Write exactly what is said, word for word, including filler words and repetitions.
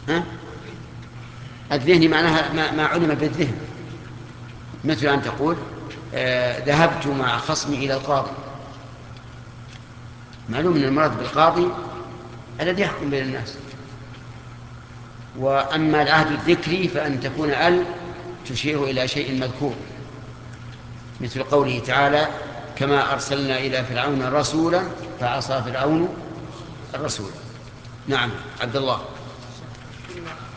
ها؟ الذهني معناها ما, ما علم بالذهن، مثل أن تقول آه ذهبت مع خصمي إلى القاضي. معلوم أن المراد بالقاضي الذي يحكم بين الناس. وأما العهد الذكري فأن تكون ال تشير إلى شيء مذكور، مثل قوله تعالى كما أرسلنا إلى فرعون رسولا فعصى فرعون الرسول. نعم عبد الله.